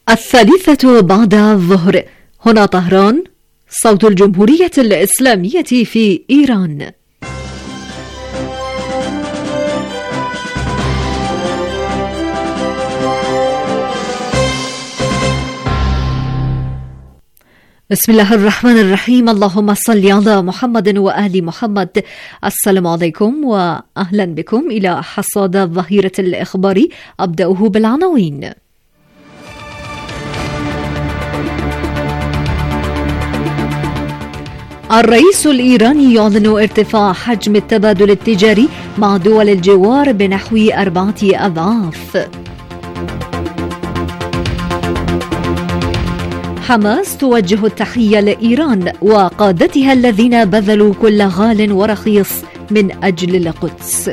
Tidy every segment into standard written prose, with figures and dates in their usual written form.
الثالثة بعد الظهر. هنا طهران، صوت الجمهورية الإسلامية في إيران. بسم الله الرحمن الرحيم. اللهم صل على محمد وآل محمد. السلام عليكم وأهلا بكم إلى حصاد الظهيرة الإخباري. أبدأه بالعناوين. الرئيس الإيراني يعلن ارتفاع حجم التبادل التجاري مع دول الجوار بنحو 4 أضعاف. حماس توجه التحية لإيران وقادتها الذين بذلوا كل غال ورخيص من أجل القدس.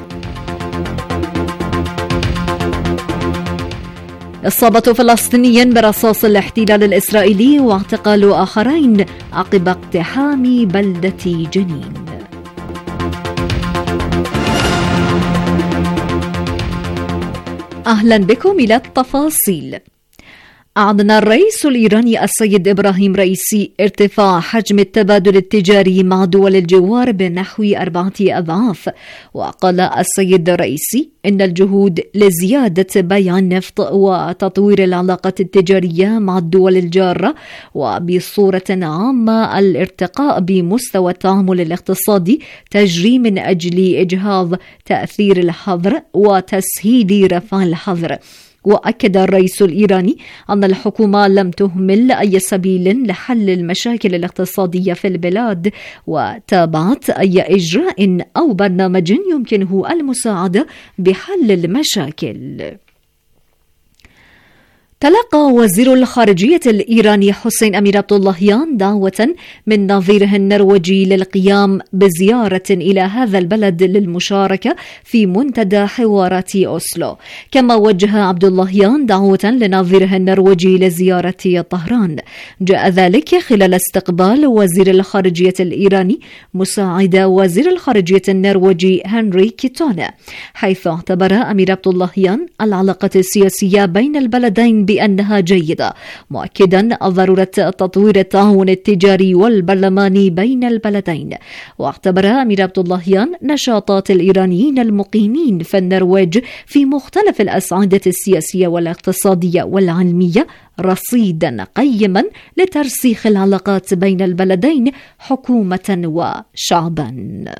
إصابة فلسطيني برصاص الاحتلال الإسرائيلي واعتقال آخرين عقب اقتحام بلدة جنين. أهلا بكم إلى التفاصيل. أعلن الرئيس الإيراني السيد إبراهيم رئيسي ارتفاع حجم التبادل التجاري مع دول الجوار بنحو 4 أضعاف. وقال السيد الرئيسي إن الجهود لزيادة بيع النفط وتطوير العلاقات التجارية مع الدول الجارة وبصورة عامة الارتقاء بمستوى التعامل الاقتصادي تجري من أجل إجهاض تأثير الحظر وتسهيل رفع الحظر. وأكد الرئيس الإيراني أن الحكومة لم تهمل أي سبيل لحل المشاكل الاقتصادية في البلاد، وتابعت أي إجراء أو برنامج يمكنه المساعدة بحل المشاكل. تلقى وزير الخارجية الإيراني حسين أمير عبداللهيان دعوة من نظيره النرويجي للقيام بزيارة إلى هذا البلد للمشاركة في منتدى حوارات أوسلو. كما وجه عبداللهيان دعوة لنظيره النرويجي لزيارة طهران. جاء ذلك خلال استقبال وزير الخارجية الإيراني مساعد وزير الخارجية النرويجي هنري كيتونا، حيث اعتبر أمير عبداللهيان العلاقة السياسية بين البلدين بأنها جيدة، مؤكدا ضرورة تطوير التعاون التجاري والبرلماني بين البلدين. واعتبر أمير عبداللهيان نشاطات الإيرانيين المقيمين في النرويج في مختلف الأصعدة السياسية والاقتصادية والعلمية رصيدا قيما لترسيخ العلاقات بين البلدين حكومة وشعبا.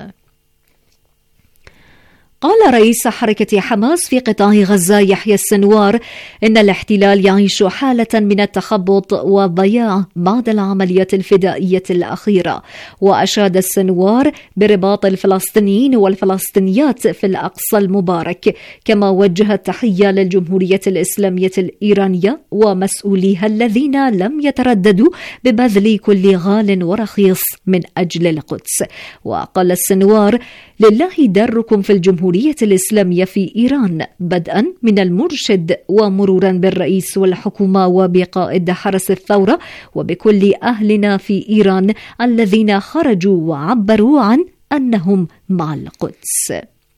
قال رئيس حركة حماس في قطاع غزة يحيى السنوار إن الاحتلال يعيش حالة من التخبط والضياع بعد العمليات الفدائية الأخيرة. وأشاد السنوار برباط الفلسطينيين والفلسطينيات في الأقصى المبارك. كما وجه التحية للجمهورية الإسلامية الإيرانية ومسؤوليها الذين لم يترددوا ببذل كل غال ورخيص من أجل القدس. وقال السنوار: لله دركم في الجمهورية الإسلامية في إيران، بدءا من المرشد ومرورا بالرئيس والحكومة وبقائد حرس الثورة وبكل أهلنا في إيران الذين خرجوا وعبروا عن أنهم مع القدس.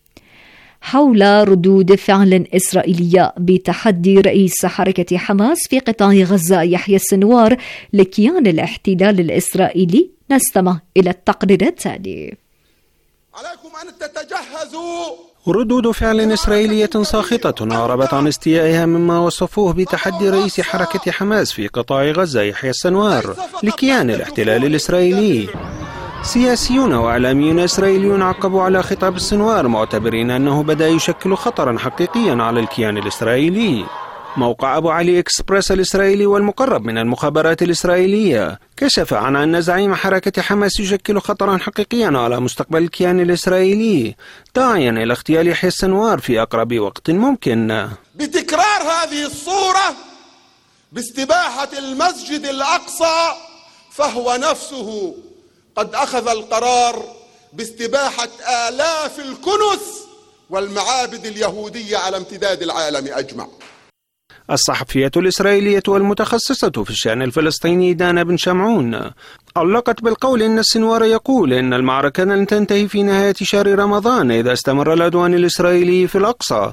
حول ردود فعل إسرائيلية بتحدي رئيس حركة حماس في قطاع غزة يحيى السنوار لكيان الاحتلال الإسرائيلي، نستمع إلى التقرير التالي. عليكم أن تتجهزوا. ردود فعل إسرائيلية ساخطة أعربت عن استيائها مما وصفوه بتحدي رئيس حركة حماس في قطاع غزة يحيى السنوار لكيان الاحتلال الإسرائيلي. سياسيون وإعلاميون إسرائيليون عقبوا على خطاب السنوار معتبرين أنه بدأ يشكل خطرا حقيقيا على الكيان الإسرائيلي. موقع أبو علي إكسبرس الإسرائيلي والمقرب من المخابرات الإسرائيلية كشف عن أن زعيم حركة حماس يشكل خطرا حقيقيا على مستقبل الكيان الإسرائيلي، داعيا إلى اغتيال يحيى السنوار في أقرب وقت ممكن. بتكرار هذه الصورة باستباحة المسجد الأقصى، فهو نفسه قد أخذ القرار باستباحة آلاف الكنس والمعابد اليهودية على امتداد العالم أجمع. الصحفية الإسرائيلية والمتخصصة في الشأن الفلسطيني دانا بن شمعون علقت بالقول إن السنوار يقول إن المعركة لن تنتهي في نهاية شهر رمضان إذا استمر العدوان الإسرائيلي في الأقصى،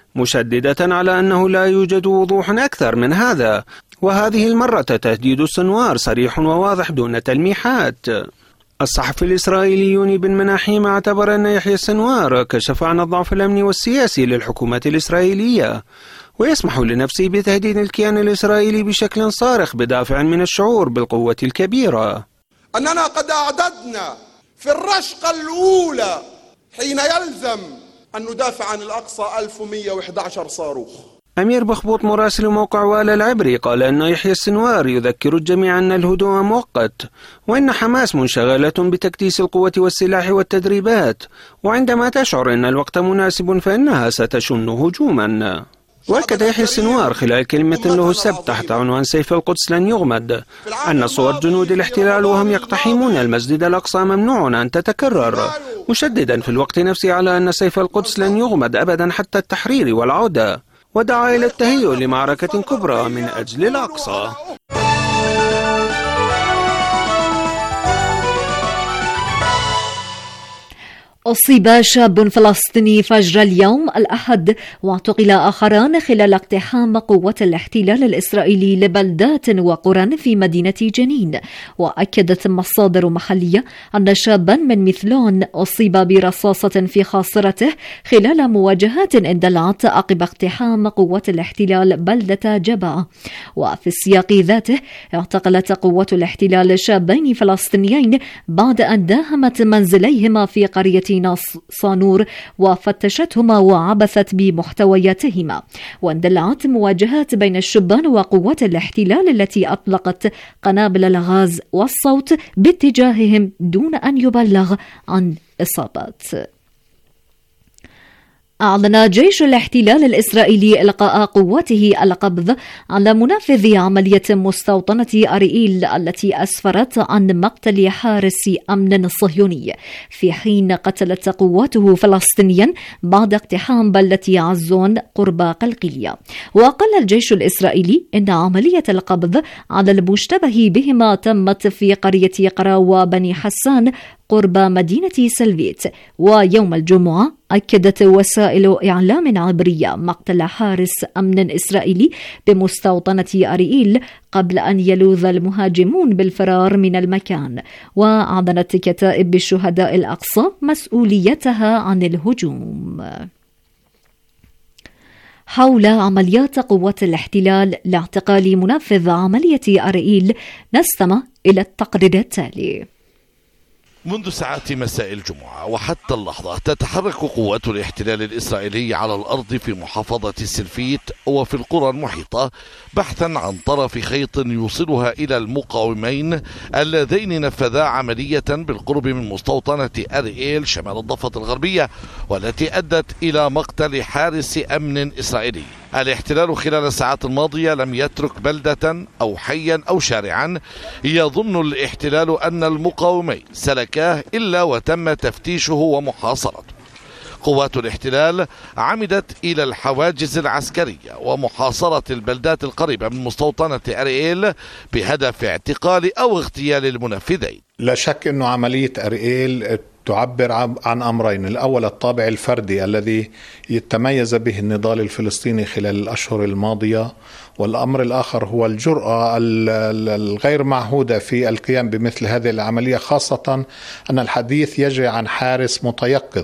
مشددة على أنه لا يوجد وضوح أكثر من هذا، وهذه المرة تهديد السنوار صريح وواضح دون تلميحات. الصحفي الإسرائيلي يوني بن مناحيم اعتبر أن يحيى السنوار كشف عن الضعف الأمني والسياسي للحكومة الإسرائيلية، ويسمح لنفسه بتهديد الكيان الإسرائيلي بشكل صارخ بدافع من الشعور بالقوة الكبيرة. أننا قد أعددنا في الرشقة الأولى حين يلزم أن ندافع عن الأقصى 1111 صاروخ. أمير بخبوط مراسل موقع والا العبري قال أن يحيى السنوار يذكر الجميع أن الهدوء مؤقت، وأن حماس منشغلة بتكديس القوة والسلاح والتدريبات، وعندما تشعر أن الوقت مناسب فإنها ستشن هجوما. وأكد يحيى السنوار خلال كلمة له السبت تحت عنوان سيف القدس لن يغمد أن صور جنود الاحتلال وهم يقتحمون المسجد الأقصى ممنوع أن تتكرر، مشددا في الوقت نفسه على أن سيف القدس لن يغمد أبدا حتى التحرير والعودة، ودعا إلى التهيؤ لمعركة كبرى من أجل الأقصى. أصيب شاب فلسطيني فجر اليوم الأحد واعتقل آخران خلال اقتحام قوة الاحتلال الإسرائيلي لبلدات وقرى في مدينة جنين. وأكدت مصادر محلية أن شابا من مثلون أصيب برصاصة في خاصرته خلال مواجهات اندلعت عقب اقتحام قوة الاحتلال بلدة جبعة. وفي السياق ذاته اعتقلت قوة الاحتلال شابين فلسطينيين بعد أن داهمت منزليهما في قرية صانور وفتشتهما وعبثت بمحتوياتهما. واندلعت مواجهات بين الشبان وقوات الاحتلال التي أطلقت قنابل الغاز والصوت باتجاههم دون أن يبلغ عن إصابات. أعلن جيش الاحتلال الإسرائيلي إلقاء قواته القبض على منفذ عملية مستوطنة أريئيل التي أسفرت عن مقتل حارس أمن صهيوني، في حين قتلت قواته فلسطينيا بعد اقتحام بلدة عزون قرب قلقيلية. وقال الجيش الإسرائيلي إن عملية القبض على المشتبه بهما تمت في قرية قراوة بني حسان قرب مدينة سلفيت. ويوم الجمعة أكدت وسائل إعلام عبرية مقتل حارس أمن إسرائيلي بمستوطنة أريئيل قبل أن يلوذ المهاجمون بالفرار من المكان. وأعلنت كتائب الشهداء الأقصى مسؤوليتها عن الهجوم. حول عمليات قوات الاحتلال لاعتقال منفذ عملية أريئيل نستمع إلى التقرير التالي. منذ ساعات مساء الجمعة وحتى اللحظة تتحرك قوات الاحتلال الإسرائيلي على الأرض في محافظة سلفيت وفي القرى المحيطة بحثا عن طرف خيط يوصلها إلى المقاومين اللذين نفذا عملية بالقرب من مستوطنة أريئيل شمال الضفة الغربية، والتي أدت إلى مقتل حارس أمن إسرائيلي. الاحتلال خلال الساعات الماضية لم يترك بلدة أو حيا أو شارعا يظن الاحتلال أن المقاومين سلكاه إلا وتم تفتيشه ومحاصرته. قوات الاحتلال عمدت إلى الحواجز العسكرية ومحاصرة البلدات القريبة من مستوطنة أريئيل بهدف اعتقال أو اغتيال المنفذين. لا شك أنه عملية أريئيل تعبر عن أمرين: الأول الطابع الفردي الذي يتميز به النضال الفلسطيني خلال الأشهر الماضية، والأمر الآخر هو الجرأة الغير معهودة في القيام بمثل هذه العملية، خاصة أن الحديث يجري عن حارس متيقظ.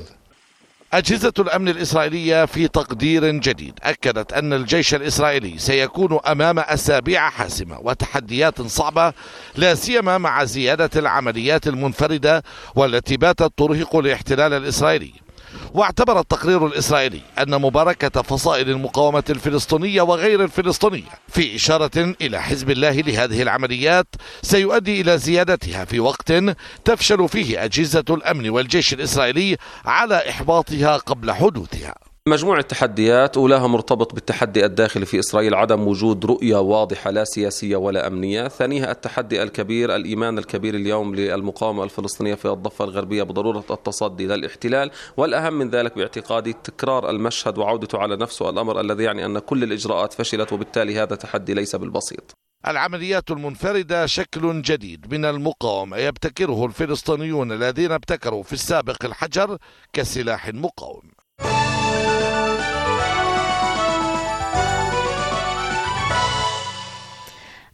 أجهزة الأمن الإسرائيلية في تقدير جديد أكدت أن الجيش الإسرائيلي سيكون أمام أسابيع حاسمة وتحديات صعبة، لا سيما مع زيادة العمليات المنفردة والتي باتت ترهق الاحتلال الإسرائيلي. واعتبر التقرير الإسرائيلي أن مباركة فصائل المقاومة الفلسطينية وغير الفلسطينية في إشارة إلى حزب الله لهذه العمليات سيؤدي إلى زيادتها في وقت تفشل فيه أجهزة الأمن والجيش الإسرائيلي على إحباطها قبل حدوثها. مجموعة تحديات، أولاها مرتبط بالتحدي الداخلي في إسرائيل، عدم وجود رؤية واضحة لا سياسية ولا أمنية. ثانيها التحدي الكبير، الإيمان الكبير اليوم للمقاومة الفلسطينية في الضفة الغربية بضرورة التصدي للاحتلال، والأهم من ذلك باعتقادي تكرار المشهد وعودته على نفسه، الأمر الذي يعني أن كل الإجراءات فشلت، وبالتالي هذا تحدي ليس بالبسيط. العمليات المنفردة شكل جديد من المقاومة يبتكره الفلسطينيون الذين ابتكروا في السابق الحجر كسلاح مقاوم.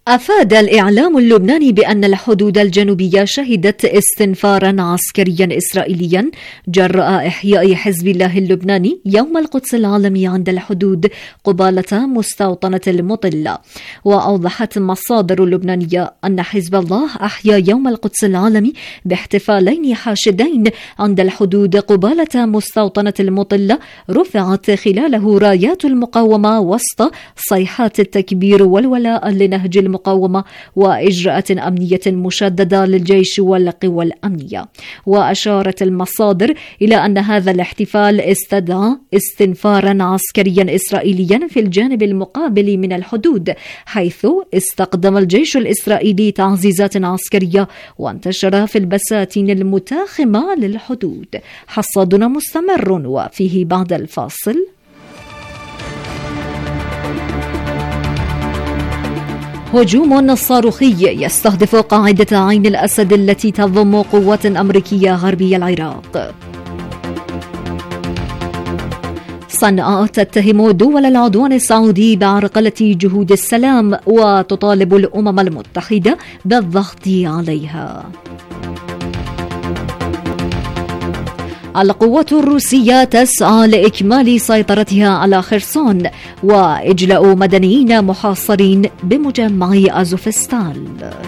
أفاد الإعلام اللبناني بأن الحدود الجنوبية شهدت استنفارا عسكريا إسرائيليا جراء إحياء حزب الله اللبناني يوم القدس العالمي عند الحدود قبالة مستوطنة المطلة. وأوضحت مصادر لبنانية أن حزب الله أحيا يوم القدس العالمي باحتفالين حاشدين عند الحدود قبالة مستوطنة المطلة رفعت خلاله رايات المقاومة وسط صيحات التكبير والولاء لنهج المقاومة وإجراءات أمنية مشددة للجيش والقوى الأمنية. وأشارت المصادر إلى أن هذا الاحتفال استدعى استنفارا عسكريا إسرائيليا في الجانب المقابل من الحدود، حيث استخدم الجيش الإسرائيلي تعزيزات عسكرية وانتشر في البساتين المتاخمة للحدود. حصادنا مستمر وفيه بعد الفاصل. هجوم صاروخي يستهدف قاعدة عين الأسد التي تضم قوات أمريكية غربي العراق. صنعاء تتهم دول العدوان السعودي بعرقلة جهود السلام وتطالب الأمم المتحدة بالضغط عليها. القوات الروسية تسعى لإكمال سيطرتها على خرسون وإجلاء مدنيين محاصرين بمجمع أزوفستال.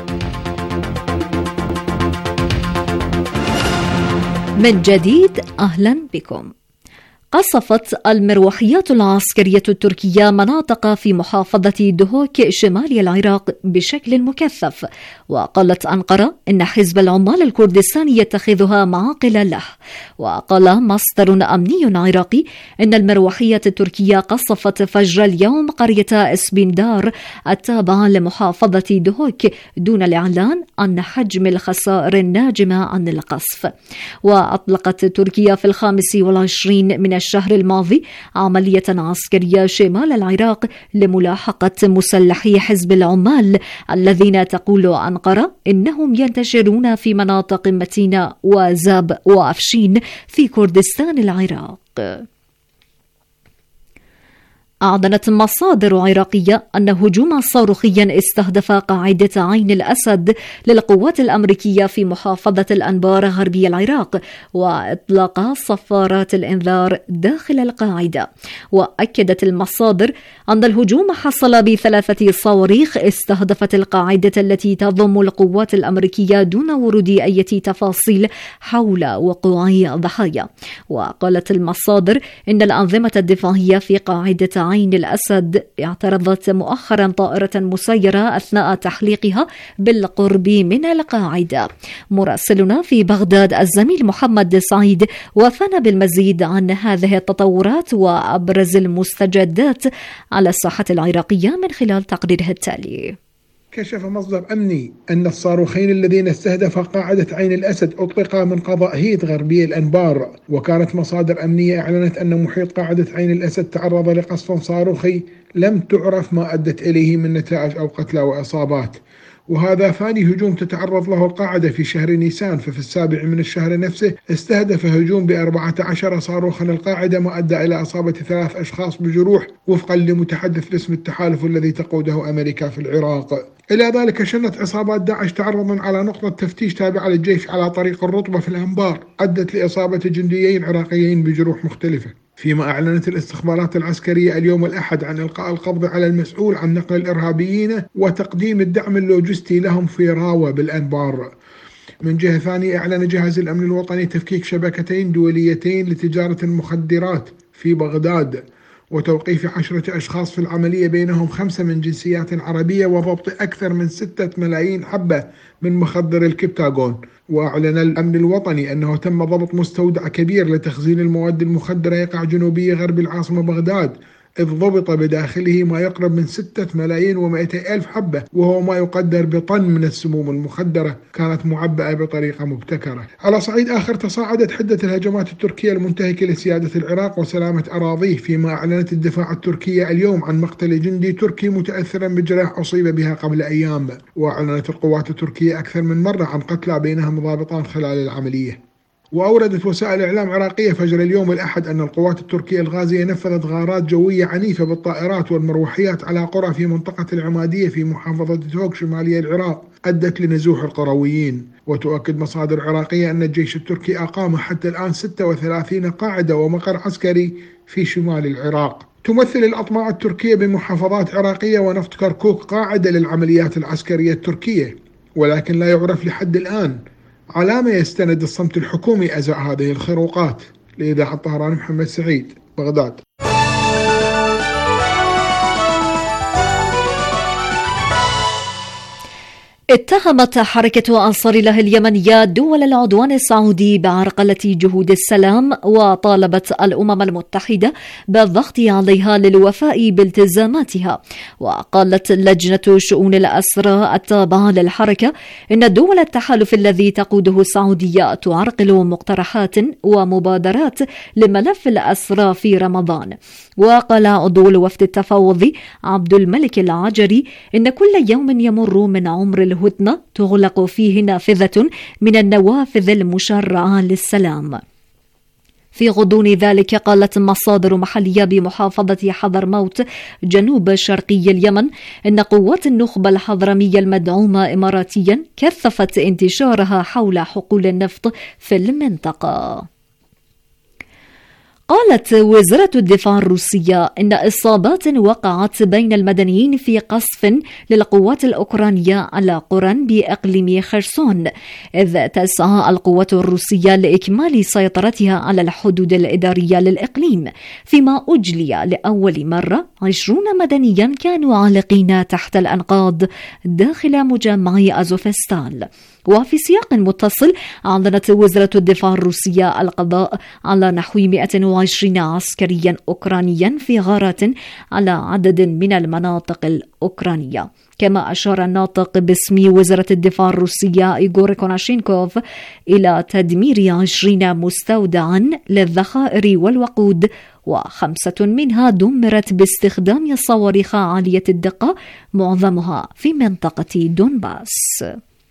من جديد أهلا بكم. قصفت المروحيات العسكرية التركية مناطق في محافظة دهوك شمال العراق بشكل مكثف، وقالت أنقرة إن حزب العمال الكردستاني يتخذها معاقل له. وقال مصدر أمني عراقي إن المروحية التركية قصفت فجر اليوم قرية اسبندار التابعة لمحافظة دهوك دون الإعلان عن حجم الخسائر الناجمة عن القصف. وأطلقت تركيا في 25 من الشهر الماضي عملية عسكرية شمال العراق لملاحقة مسلحي حزب العمال الذين تقول أنقرة إنهم ينتشرون في مناطق متينة وزاب وأفشين في كردستان العراق. أعلنت مصادر عراقية أن هجوما صاروخيا استهدف قاعدة عين الأسد للقوات الأمريكية في محافظة الأنبار غربي العراق وإطلاق صفارات الإنذار داخل القاعدة. وأكدت المصادر أن الهجوم حصل ب3 صواريخ استهدفت القاعدة التي تضم القوات الأمريكية دون ورود أي تفاصيل حول وقوع ضحايا. وقالت المصادر إن الأنظمة الدفاعية في قاعدة عين الأسد اعترضت مؤخرا طائرة مسيرة أثناء تحليقها بالقرب من القاعدة. مراسلنا في بغداد الزميل محمد سعيد وفانا بالمزيد عن هذه التطورات وأبرز المستجدات على الساحة العراقية من خلال تقريره التالي. كشف مصدر أمني أن الصاروخين الذين استهدفا قاعدة عين الأسد أطلقا من قضاء هيت غربي الأنبار. وكانت مصادر أمنية أعلنت أن محيط قاعدة عين الأسد تعرض لقصف صاروخي لم تعرف ما أدت إليه من نتائج أو قتلى وإصابات. وهذا ثاني هجوم تتعرض له القاعدة في شهر نيسان، ففي 7 من الشهر نفسه استهدف هجوم ب14 صاروخا القاعدة ما أدى إلى إصابة 3 أشخاص بجروح وفقا لمتحدث باسم التحالف الذي تقوده أمريكا في العراق. إلى ذلك شنت عصابات داعش تعرضا على نقطة تفتيش تابعة للجيش على طريق الرطبة في الأنبار أدت لإصابة جنديين عراقيين بجروح مختلفة. فيما أعلنت الاستخبارات العسكرية اليوم الأحد عن إلقاء القبض على المسؤول عن نقل الإرهابيين وتقديم الدعم اللوجستي لهم في راوة بالأنبار. من جهة ثانية أعلن جهاز الأمن الوطني تفكيك شبكتين دوليتين لتجارة المخدرات في بغداد وتوقيف 10 أشخاص في العملية بينهم 5 من جنسيات عربية وضبط أكثر من 6 ملايين حبة من مخدر الكبتاغون. وأعلن الأمن الوطني أنه تم ضبط مستودع كبير لتخزين المواد المخدرة يقع جنوبي غرب العاصمة بغداد، إذ ضبط بداخله ما يقرب من 6,200,000 حبة وهو ما يقدر بطن من السموم المخدرة كانت معبأة بطريقة مبتكرة. على صعيد آخر تصاعدت حدة الهجمات التركية المنتهكة لسيادة العراق وسلامة أراضيه، فيما أعلنت الدفاع التركية اليوم عن مقتل جندي تركي متأثرا بجراح أصيب بها قبل أيام. وأعلنت القوات التركية أكثر من مرة عن قتلى بينهم ضابطان خلال العملية. وأوردت وسائل إعلام عراقية فجر اليوم الأحد أن القوات التركية الغازية نفذت غارات جوية عنيفة بالطائرات والمروحيات على قرى في منطقة العمادية في محافظة توك شمالي العراق أدت لنزوح القرويين. وتؤكد مصادر عراقية أن الجيش التركي أقام حتى الآن 36 قاعدة ومقر عسكري في شمال العراق. تمثل الأطماع التركية بمحافظات عراقية ونفط كركوك قاعدة للعمليات العسكرية التركية، ولكن لا يعرف لحد الآن على ما يستند الصمت الحكومي أزاء هذه الخروقات. لإذاعة طهران، محمد سعيد، بغداد. اتهمت حركة أنصار الله اليمنية دول العدوان السعودي بعرقلة جهود السلام، وطالبت الأمم المتحدة بالضغط عليها للوفاء بالتزاماتها. وقالت لجنة شؤون الأسرى التابعة للحركة إن دول التحالف الذي تقوده السعودية تعرقل مقترحات ومبادرات لملف الأسرى في رمضان. وقال عضو الوفد التفاوضي عبد الملك العجري إن كل يوم يمر من عمر الهدنة تغلق فيه نافذة من النوافذ المشرعة للسلام. في غضون ذلك قالت مصادر محلية بمحافظة حضرموت جنوب شرقي اليمن إن قوات النخبة الحضرمية المدعومة إماراتيا كثفت انتشارها حول حقول النفط في المنطقة. قالت وزارة الدفاع الروسية إن إصابات وقعت بين المدنيين في قصف للقوات الأوكرانية على قرى بإقليم خرسون، إذ تسعى القوات الروسية لإكمال سيطرتها على الحدود الإدارية للإقليم، فيما أجلي لأول مرة 20 مدنيا كانوا عالقين تحت الأنقاض داخل مجمع أزوفستال. وفي سياق متصل أعلنت وزارة الدفاع الروسية القضاء على نحو 120 عسكريا أوكرانيا في غارات على عدد من المناطق الأوكرانية. كما أشار الناطق باسم وزارة الدفاع الروسية إيغور كوناشينكوف إلى تدمير 20 مستودعا للذخائر والوقود، و5 منها دمرت باستخدام صواريخ عالية الدقة معظمها في منطقة دونباس.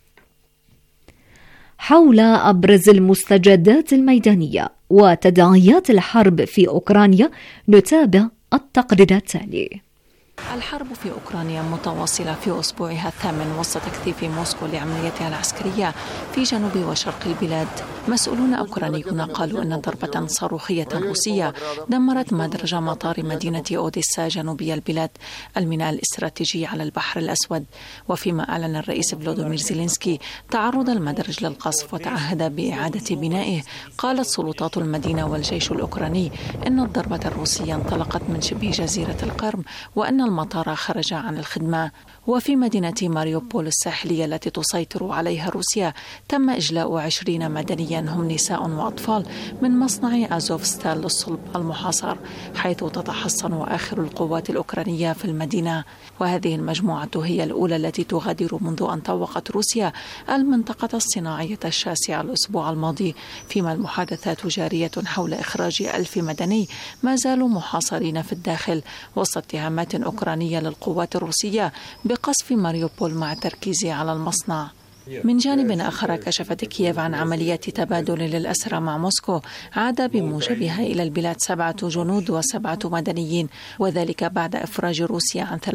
حول أبرز المستجدات الميدانية وتداعيات الحرب في أوكرانيا نتابع التقرير التالي. الحرب في أوكرانيا متواصلة في أسبوعها الثامن وسط تكثيف موسكو لعملياتها العسكرية في جنوب وشرق البلاد. مسؤولون أوكرانيون قالوا أن ضربة صاروخية روسية دمرت مدرج مطار مدينة أوديسا جنوبي البلاد، الميناء الاستراتيجي على البحر الأسود. وفيما أعلن الرئيس فلوديمير زيلينسكي تعرض المدرج للقصف وتعهد بإعادة بنائه، قالت سلطات المدينة والجيش الأوكراني إن الضربة الروسية انطلقت من شبه جزيرة القرم وأن المطار خرج عن الخدمة. وفي مدينة ماريوبول الساحلية التي تسيطر عليها روسيا تم إجلاء 20 مدنيا هم نساء وأطفال من مصنع أزوفستال للصلب المحاصر، حيث تتحصن آخر القوات الأوكرانية في المدينة. وهذه المجموعة هي الأولى التي تغادر منذ أن طوقت روسيا المنطقة الصناعية الشاسعة الأسبوع الماضي، فيما المحادثات جارية حول إخراج 1000 مدني ما زالوا محاصرين في الداخل وسط اتهامات أوكرانية للقوات الروسية بقصف ماريوبول مع التركيز على المصنع. من جانب آخر كشفت كييف عن عمليات تبادل للأسرى مع موسكو عاد بموجبها إلى البلاد 7 جنود و7 مدنيين، وذلك بعد إفراج روسيا عن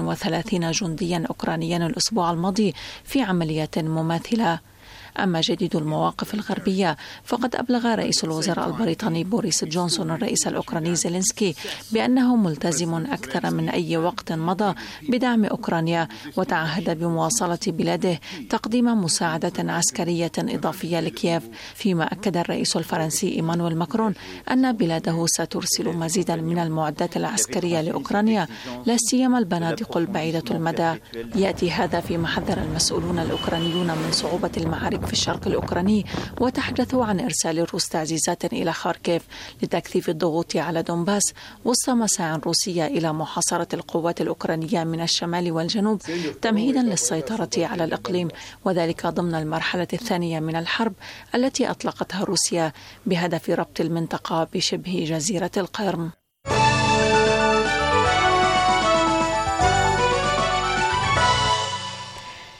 33 جنديا أوكرانيا الأسبوع الماضي في عمليات مماثلة. أما جديد المواقف الغربية فقد أبلغ رئيس الوزراء البريطاني بوريس جونسون الرئيس الأوكراني زيلينسكي بأنه ملتزم أكثر من أي وقت مضى بدعم أوكرانيا، وتعهد بمواصلة بلاده تقديم مساعدة عسكرية إضافية لكييف. فيما أكد الرئيس الفرنسي إيمانويل ماكرون أن بلاده سترسل مزيدا من المعدات العسكرية لأوكرانيا، لا سيما البنادق البعيدة المدى. يأتي هذا فيما حذر المسؤولون الأوكرانيون من صعوبة المعارك في الشرق الأوكراني، وتحدثوا عن إرسال الروس تعزيزات إلى خاركيف لتكثيف الضغوط على دونباس وسط مساعي روسية إلى محاصرة القوات الأوكرانية من الشمال والجنوب تمهيدا للسيطرة على الإقليم، وذلك ضمن المرحلة الثانية من الحرب التي أطلقتها روسيا بهدف ربط المنطقة بشبه جزيرة القرم.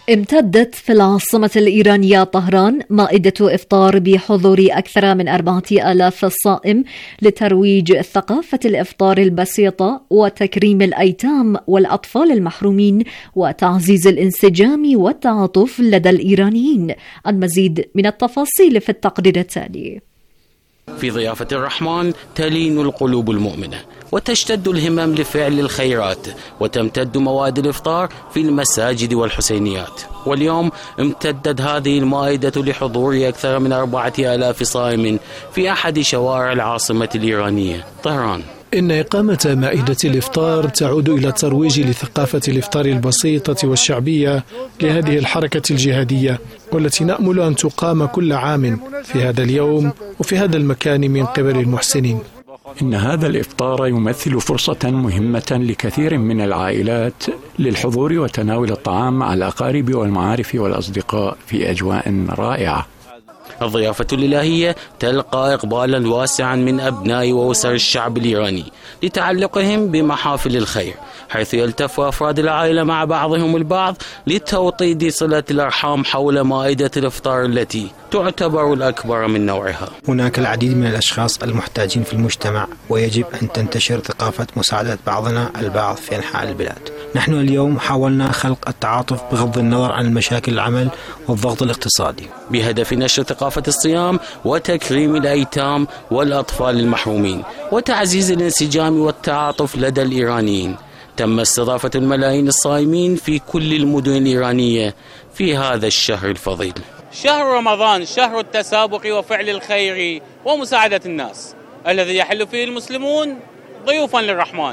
امتدت في العاصمة الإيرانية طهران مائدة إفطار بحضور أكثر من 4000 صائم لترويج ثقافة الإفطار البسيطة وتكريم الأيتام والأطفال المحرومين وتعزيز الانسجام والتعاطف لدى الإيرانيين. المزيد من التفاصيل في التقرير التالي. في ضيافة الرحمن تلين القلوب المؤمنة وتشتد الهمم لفعل الخيرات، وتمتد مواد الإفطار في المساجد والحسينيات. واليوم امتدت هذه المائدة لحضور أكثر من 4000 صائم في أحد شوارع العاصمة الإيرانية طهران. إن إقامة مائدة الإفطار تعود إلى الترويج لثقافة الإفطار البسيطة والشعبية لهذه الحركة الجهادية، والتي نأمل أن تقام كل عام في هذا اليوم وفي هذا المكان من قبل المحسنين. إن هذا الإفطار يمثل فرصة مهمة لكثير من العائلات للحضور وتناول الطعام مع الأقارب والمعارف والأصدقاء في أجواء رائعة. الضيافة الإلهية تلقى إقبالا واسعا من أبناء وأسر الشعب الإيراني لتعلقهم بمحافل الخير، حيث يلتف أفراد العائلة مع بعضهم البعض لتوطيد صلة الأرحام حول مائدة الإفطار التي تعتبر الأكبر من نوعها. هناك العديد من الأشخاص المحتاجين في المجتمع، ويجب أن تنتشر ثقافة مساعدة بعضنا البعض في أنحاء البلاد. نحن اليوم حاولنا خلق التعاطف بغض النظر عن مشاكل العمل والضغط الاقتصادي، بهدف نشر ثقافة الصيام وتكريم الأيتام والأطفال المحرومين وتعزيز الانسجام والتعاطف لدى الإيرانيين. تم استضافة الملايين الصائمين في كل المدن الإيرانية في هذا الشهر الفضيل. شهر رمضان شهر التسابق وفعل الخير ومساعدة الناس، الذي يحل فيه المسلمون ضيوفا للرحمن.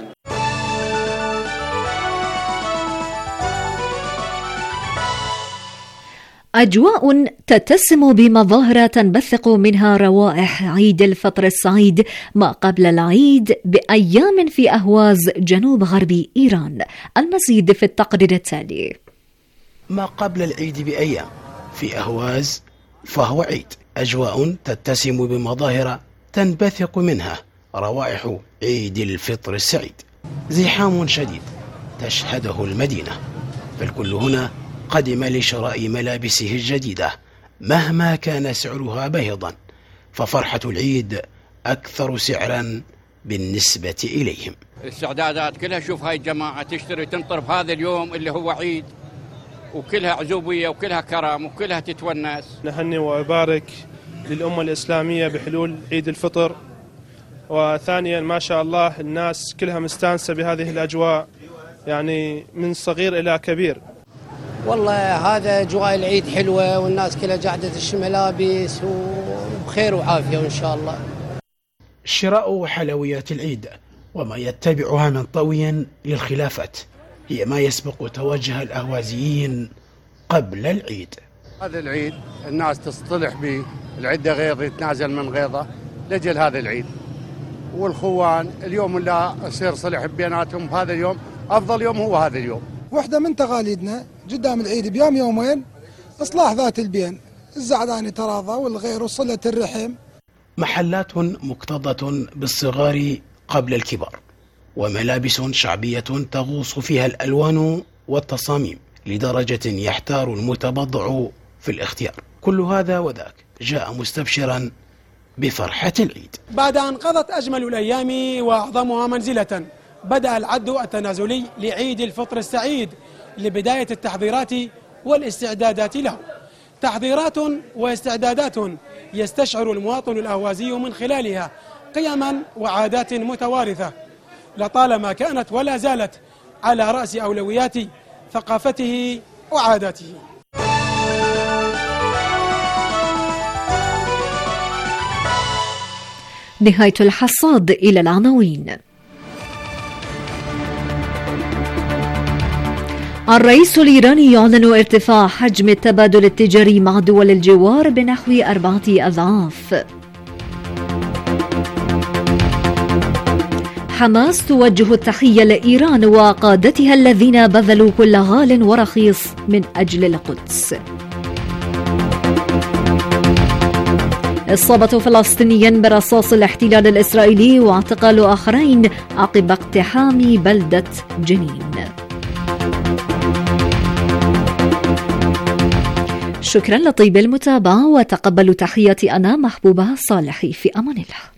أجواء تتسم بمظاهر تنبثق منها روائح عيد الفطر السعيد ما قبل العيد بأيام في أهواز جنوب غرب إيران. المزيد في التقرير التالي. ما قبل العيد بأيام في أهواز فهو عيد، أجواء تتسم بمظاهر تنبثق منها روائح عيد الفطر السعيد. زحام شديد تشهده المدينة، فالكل هنا قدم لشراء ملابسه الجديدة مهما كان سعرها باهظا، ففرحة العيد أكثر سعرا بالنسبة إليهم. الاستعدادات كلها، شوف هاي الجماعة تشتري تنطر في هذا اليوم اللي هو عيد، وكلها عزوبية وكلها كرم وكلها تتونس. نهني وأبارك للأمة الإسلامية بحلول عيد الفطر، وثانيا ما شاء الله الناس كلها مستانسة بهذه الأجواء، يعني من صغير إلى كبير. والله هذا أجواء العيد حلوة، والناس كلها قاعدة تشتري ملابس وبخير وعافية وإن شاء الله. شراء حلويات العيد وما يتبعها من طوي للخلافات هي ما يسبق توجه الأهوازيين قبل العيد. هذا العيد الناس تصطلح به، العدة غيظ يتنازل من غيظه لجل هذا العيد، والخوان اليوم لا يصير صلح بيناتهم، هذا اليوم أفضل يوم هو هذا اليوم. واحدة من تقاليدنا قدام العيد بيوم يومين إصلاح ذات البين، الزعلان يتراضى والغير وصلة الرحم. محلات مكتظة بالصغار قبل الكبار، وملابس شعبية تغوص فيها الألوان والتصاميم لدرجة يحتار المتبضع في الاختيار. كل هذا وذاك جاء مستبشرا بفرحة العيد. بعد أن قضت أجمل الأيام وأعظمها منزلة، بدأ العد التنازلي لعيد الفطر السعيد لبداية التحضيرات والاستعدادات له. تحضيرات واستعدادات يستشعر المواطن الأهوازي من خلالها قيما وعادات متوارثة لطالما كانت ولا زالت على رأس أولويات ثقافته وعاداته. نهاية الحصاد. إلى العناوين. الرئيس الإيراني يعلن ارتفاع حجم التبادل التجاري مع دول الجوار بنحو 4 أضعاف. حماس توجه التحية لإيران وقادتها الذين بذلوا كل غال ورخيص من أجل القدس. إصابة فلسطيني برصاص الاحتلال الإسرائيلي واعتقال آخرين عقب اقتحام بلدة جنين. شكرا لطيب المتابعة، وتقبلوا تحياتي أنا محبوبة صالحي. في أمان الله.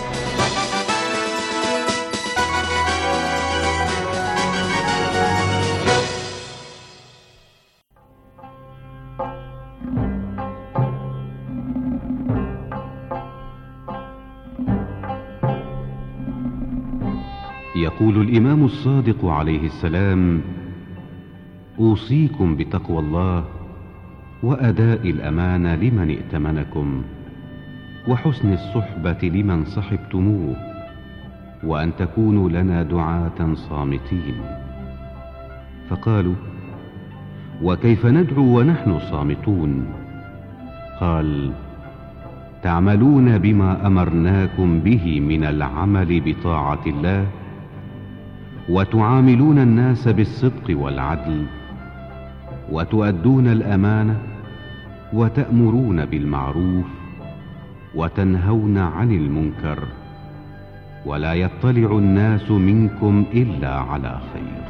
يقول الإمام الصادق عليه السلام: أوصيكم بتقوى الله وأداء الأمانة لمن ائتمنكم، وحسن الصحبة لمن صحبتموه، وأن تكونوا لنا دعاة صامتين. فقالوا: وكيف ندعو ونحن صامتون؟ قال: تعملون بما أمرناكم به من العمل بطاعة الله، وتعاملون الناس بالصدق والعدل، وتؤدون الأمانة، وتأمرون بالمعروف، وتنهون عن المنكر، ولا يطلع الناس منكم إلا على خير.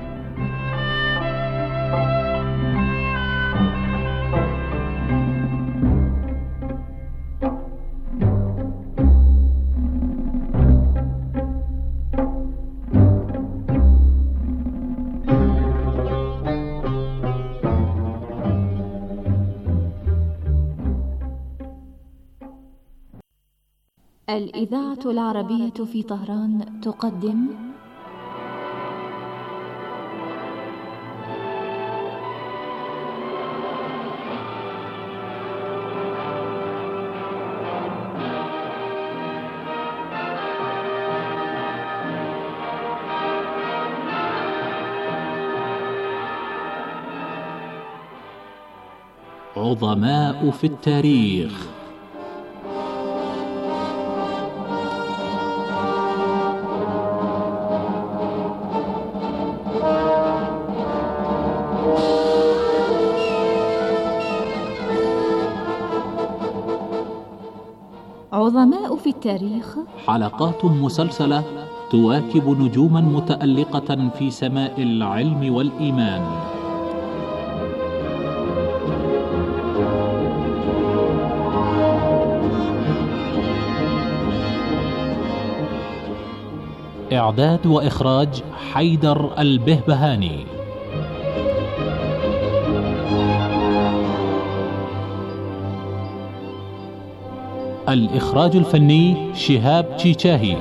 الإذاعة العربية في طهران تقدم عظماء في التاريخ. عظماء في التاريخ، حلقات مسلسلة تواكب نجوما متألقة في سماء العلم والإيمان. إعداد وإخراج حيدر البهبهاني. الإخراج الفني شهاب تشيشاهي.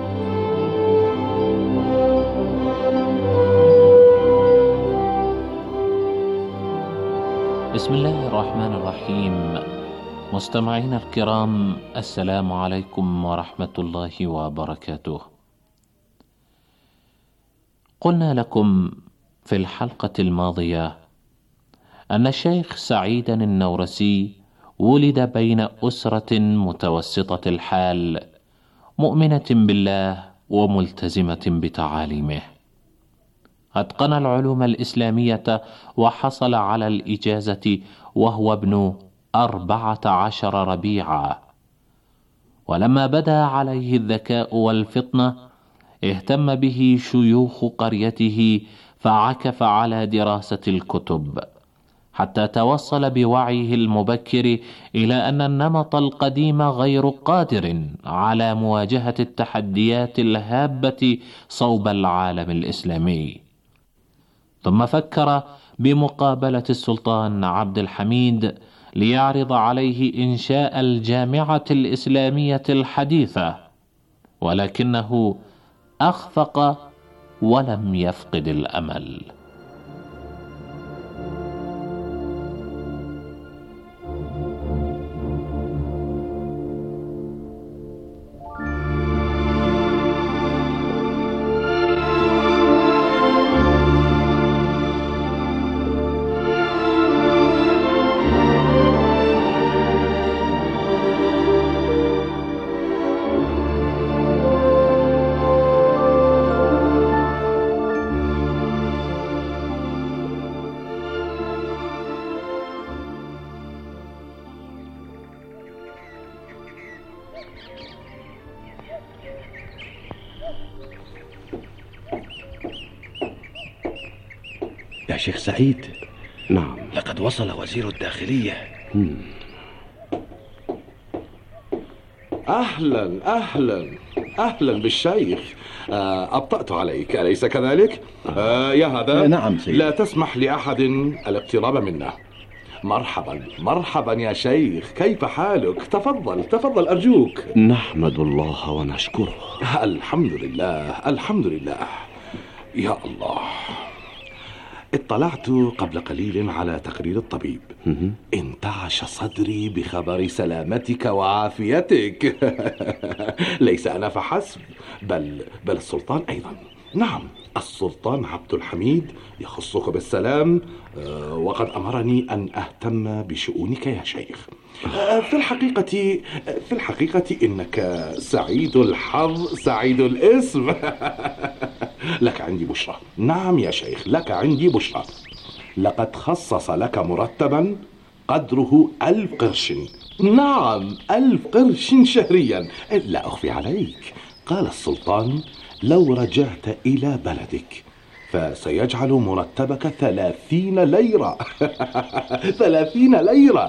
بسم الله الرحمن الرحيم. مستمعينا الكرام، السلام عليكم ورحمة الله وبركاته. قلنا لكم في الحلقة الماضية أن الشيخ سعيد النورسي ولد بين أسرة متوسطة الحال، مؤمنة بالله وملتزمة بتعاليمه. أتقن العلوم الإسلامية وحصل على الإجازة وهو ابن 14 ربيعا، ولما بدا عليه الذكاء والفطنة اهتم به شيوخ قريته فعكف على دراسة الكتب، حتى توصل بوعيه المبكر إلى أن النمط القديم غير قادر على مواجهة التحديات الهابة صوب العالم الإسلامي. ثم فكر بمقابلة السلطان عبد الحميد ليعرض عليه إنشاء الجامعة الإسلامية الحديثة، ولكنه أخفق ولم يفقد الأمل. يا شيخ سعيد. نعم. لقد وصل وزير الداخلية. أهلا أهلا أهلا بالشيخ. أبطأت عليك أليس كذلك؟ يا هذا. نعم سيدي. لا تسمح لأحد الاقتراب منا. مرحبا مرحبا يا شيخ، كيف حالك؟ تفضل تفضل أرجوك. نحمد الله ونشكره. الحمد لله الحمد لله. يا الله، اطلعت قبل قليل على تقرير الطبيب. انتعش صدري بخبر سلامتك وعافيتك. ليس أنا فحسب، بل السلطان أيضا. نعم، السلطان عبد الحميد يخصك بالسلام، وقد أمرني أن أهتم بشؤونك يا شيخ. في الحقيقة إنك سعيد الحظ سعيد الاسم. لك عندي بشرى. نعم يا شيخ، لك عندي بشرى. لقد خصص لك مرتبا قدره 1000 قرش. نعم 1000 قرش شهريا. لا أخفي عليك، قال السلطان لو رجعت إلى بلدك فسيجعل مرتبك 30 ليرة. 30 ليرة.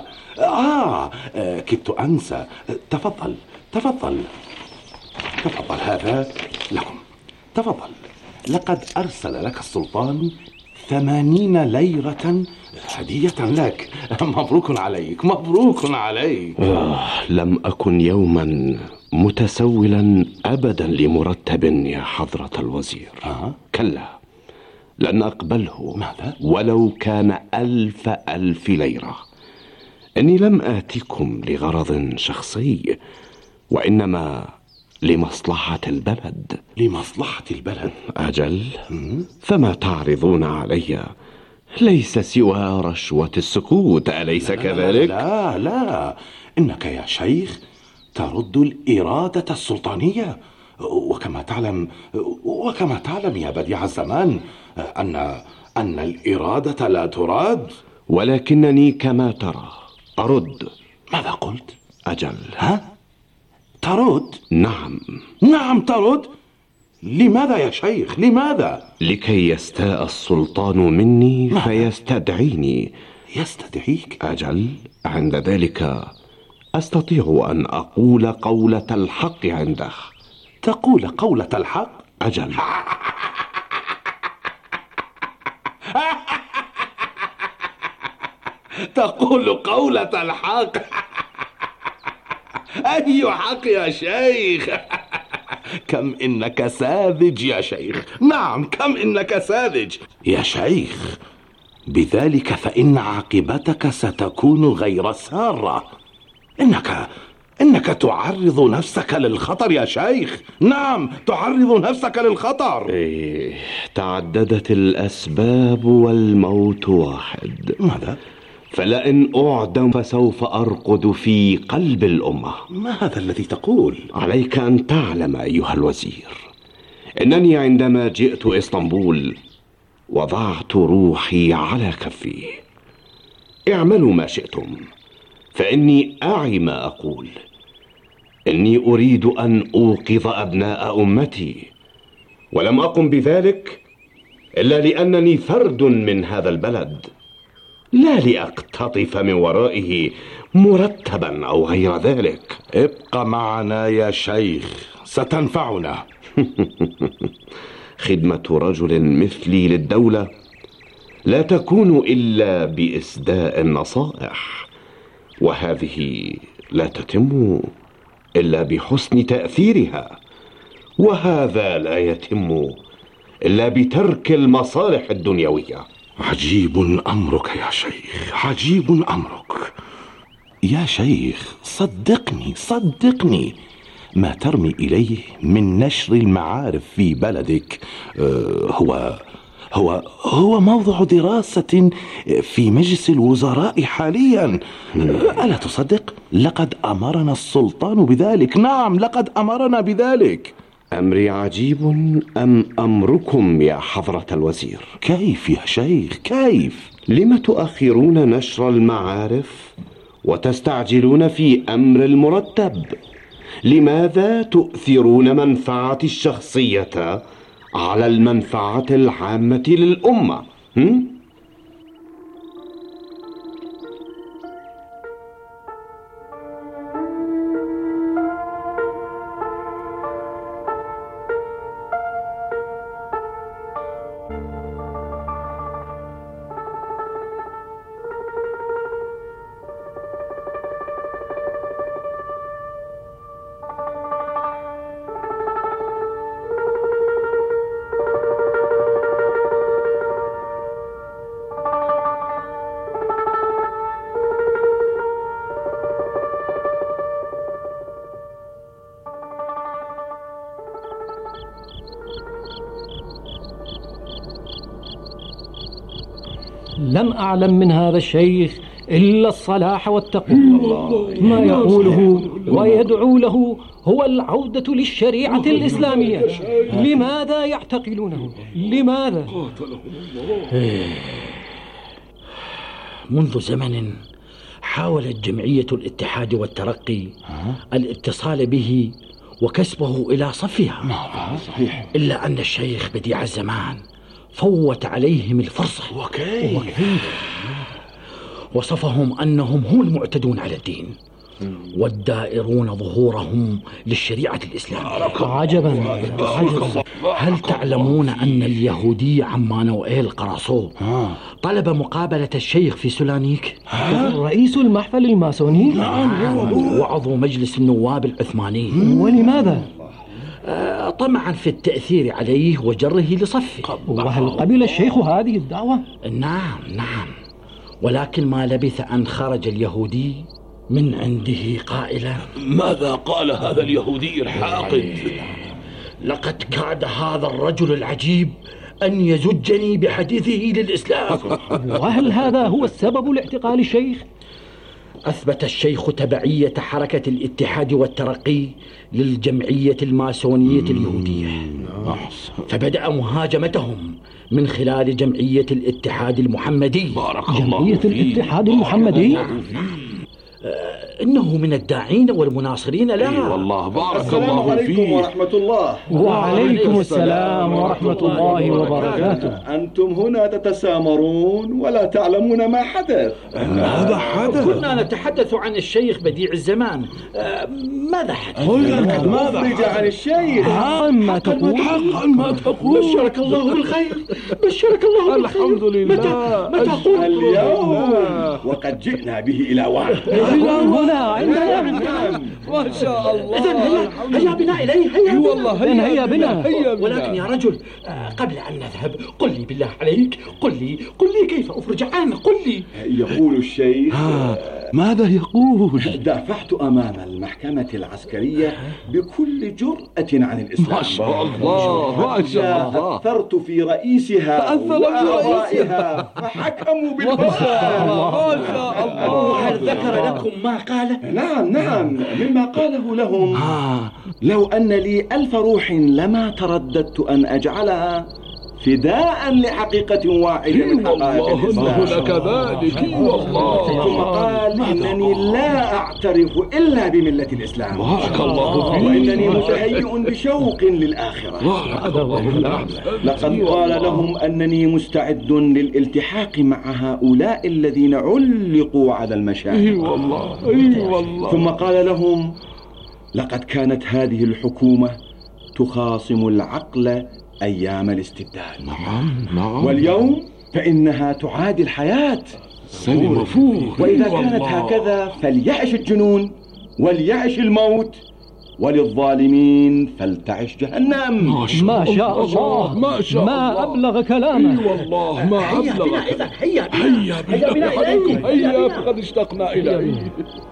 كدت أنسى. تفضل تفضل تفضل، هذا لكم. تفضل. لقد أرسل لك السلطان 80 ليرة هدية لك. مبروك عليك مبروك عليك. لم أكن يوما متسولا أبدا لمرتب يا حضرة الوزير. كلا، لن أقبله. ماذا؟ ولو كان 1000 ليرة. إني لم آتكم لغرض شخصي، وإنما لمصلحة البلد. لمصلحة البلد؟ أجل. فما تعرضون علي ليس سوى رشوة السكوت، أليس كذلك؟ لا لا، إنك يا شيخ ترد الإرادة السلطانية، وكما تعلم يا بديع الزمان أن الإرادة لا تراد. ولكنني كما ترى أرد. ماذا قلت؟ أجل. ترد؟ نعم ترد. لماذا يا شيخ لماذا؟ لكي يستاء السلطان مني فيستدعيني. يستدعيك؟ أجل، عند ذلك أستطيع أن أقول قولة الحق عنده. تقول قولة الحق؟ أجل. تقول قولة الحق؟ أي حق يا شيخ؟ كم إنك ساذج يا شيخ. نعم، كم إنك ساذج يا شيخ. بذلك فإن عاقبتك ستكون غير سارة. إنك تعرض نفسك للخطر يا شيخ. نعم، تعرض نفسك للخطر. تعددت الأسباب والموت واحد. ماذا؟ فلئن أعدم فسوف أرقد في قلب الأمة. ماذا الذي تقول؟ عليك أن تعلم أيها الوزير إنني عندما جئت إسطنبول وضعت روحي على كفي. اعملوا ما شئتم، فإني أعي ما أقول. إني أريد أن أوقظ أبناء أمتي، ولم أقم بذلك إلا لأنني فرد من هذا البلد، لا لأقتطف من ورائه مرتبا أو غير ذلك. ابق معنا يا شيخ، ستنفعنا. خدمة رجل مثلي للدولة لا تكون إلا بإسداء النصائح، وهذه لا تتم إلا بحسن تأثيرها، وهذا لا يتم إلا بترك المصالح الدنيوية. عجيب أمرك يا شيخ، عجيب أمرك يا شيخ. صدقني ما ترمي إليه من نشر المعارف في بلدك هو موضوع دراسة في مجلس الوزراء حاليا. ألا تصدق؟ لقد أمرنا السلطان بذلك. نعم، لقد أمرنا بذلك. أمري عجيب أم أمركم يا حضرة الوزير؟ كيف يا شيخ كيف؟ لم تؤخرون نشر المعارف وتستعجلون في أمر المرتب؟ لماذا تؤثرون منفعة الشخصية على المنفعة العامة للأمة؟ لم أعلم من هذا الشيخ إلا الصلاح والتقوى. ما يقوله ويدعو له هو العودة للشريعة الإسلامية. لماذا يعتقلونه؟ لماذا؟ منذ زمن حاولت جمعية الاتحاد والترقي الاتصال به وكسبه إلى صفها، صحيح. إلا أن الشيخ بديع الزمان فوت عليهم الفرصة. وكيف؟ وصفهم أنهم هم المعتدون على الدين والدائرون ظهورهم للشريعة الإسلامية. عجبا. هل تعلمون أن اليهودي عمانوئيل قراصو طلب مقابلة الشيخ في سولانيك؟ رئيس المحفل الماسوني؟ وعضو مجلس النواب العثماني. ولماذا؟ طمعا في التأثير عليه وجره لصفه. وهل قبل الشيخ هذه الدعوة؟ نعم، ولكن ما لبث أن خرج اليهودي من عنده قائلا: ماذا قال هذا اليهودي الحاقد؟ لقد كاد هذا الرجل العجيب أن يزجني بحديثه للإسلام. وهل هذا هو السبب لاعتقال الشيخ؟ أثبت الشيخ تبعية حركة الاتحاد والترقي للجمعية الماسونية اليهودية، فبدأ مهاجمتهم من خلال جمعية الاتحاد المحمدي. جمعية الاتحاد المحمدي؟ إنه من الداعين والمناصرين لها. والله بارك السلام الله عليكم فيك. ورحمة الله. وعليكم السلام ورحمة الله وبركاته. أنتم هنا تتسامرون ولا تعلمون ما حدث. ماذا حدث؟ كنا نتحدث عن الشيخ بديع الزمان. ماذا حدث؟ ماذا أخرج عن الشيخ؟ ما تقول؟ حقا ما تقول؟ بشرك الله بالخير. بشرك الله بالخير. الحمد لله. متى قلت؟ اليوم وقد جئنا به إلى وعد. هنا عندنا. ما شاء الله. إذن هيا بنا إليه. هيا بنا. ولكن يا رجل، قبل أن نذهب قل لي بالله عليك، قل لي كيف أفرج عنه. قل لي. يقول الشيخ ماذا يقول؟ دافعت أمام المحكمة العسكرية بكل جرأة عن الإسلام. ما شاء الله. ما شاء الله. أثرت في رئيسها وأعضائها فحكموا بالبطل. ما شاء الله. هل ذكر لكم ما قاله؟ نعم، مما قاله لهم: لو أن لي 1000 روح لما ترددت أن أجعلها فداء لحقيقة واحدة من حقائق الإسلام. لك ذلك. والله. ثم قال: إنني لا أعترف إلا بملة الإسلام. بارك الله فيك. وإنني متهيئ بشوق للآخرة. لقد قال لهم أنني مستعد للالتحاق مع هؤلاء الذين علقوا على المشاهد. والله. ثم قال لهم: لقد كانت هذه الحكومة تخاصم العقل أيام الاستبداد. نعم. واليوم فإنها تعادي الحياة. سلم مفروض. وإذا كانت هكذا فليعش الجنون وليعش الموت، وللظالمين فلتعش جهنم. ما شاء الله. ما أبلغ كلامه. والله ما أبلغ. هيا بنا إليه. هيا فقد اشتقنا إليه.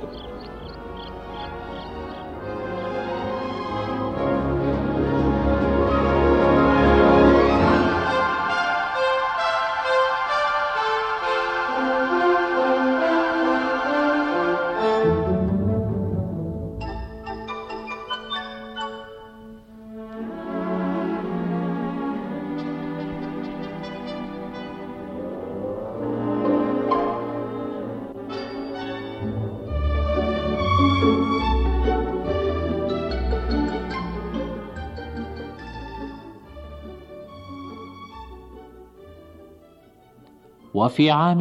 وفي عام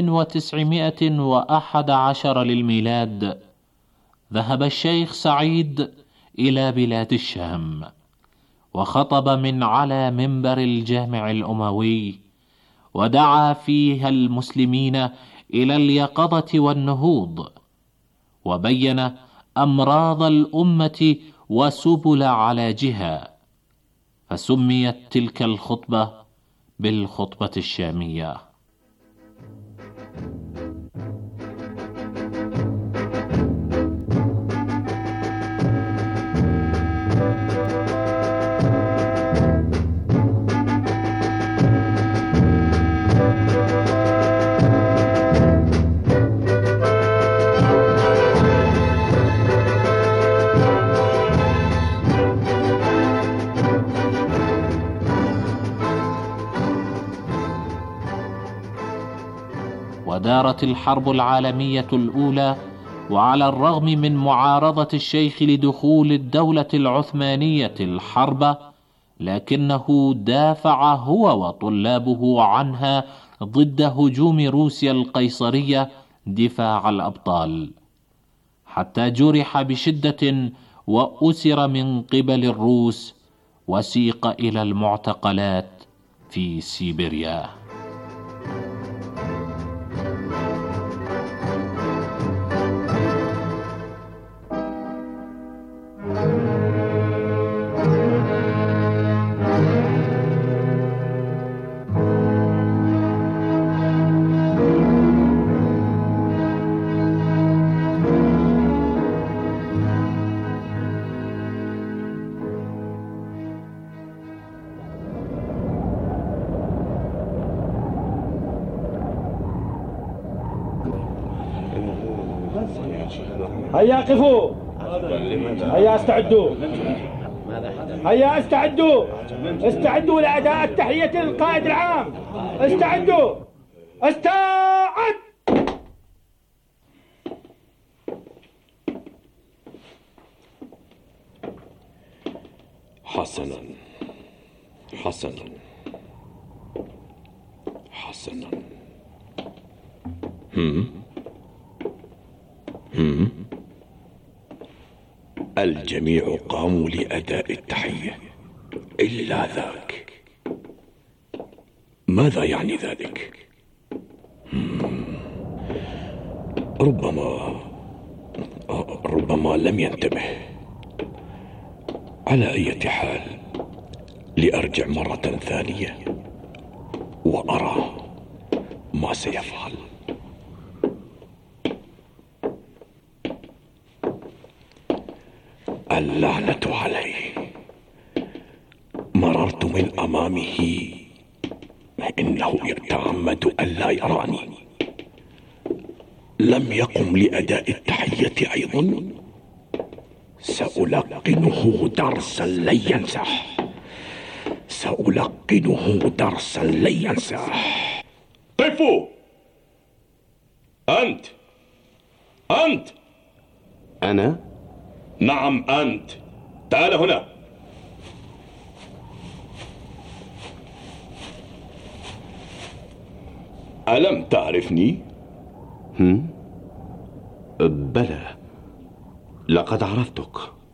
1911 للميلاد ذهب الشيخ سعيد إلى بلاد الشام، وخطب من على منبر الجامع الأموي، ودعا فيها المسلمين إلى اليقظة والنهوض، وبين أمراض الأمة وسبل علاجها، فسميت تلك الخطبة بالخطبة الشامية. ودارت الحرب العالمية الأولى، وعلى الرغم من معارضة الشيخ لدخول الدولة العثمانية الحرب، لكنه دافع هو وطلابه عنها ضد هجوم روسيا القيصرية دفاع الأبطال، حتى جرح بشدة وأسر من قبل الروس وسيق إلى المعتقلات في سيبيريا. هيا قفوا، هيا استعدوا، هيا استعدوا لأداء التحية للقائد العام. استعد. حسنا. الجميع قاموا لأداء التحية إلا ذاك. ماذا يعني ذلك؟ ربما لم ينتبه. على أي حال، لأرجع مرة ثانية وأرى ما سيفعل. اللعنة عليه. مررت من أمامه، إنه يتعمد ألا يراني. لم يقم لأداء التحية أيضا. سألقنه درسا لن ينساه. قفوا. أنت أنا؟ نعم أنت. تعال هنا. ألم تعرفني؟ بلى، لقد عرفتك.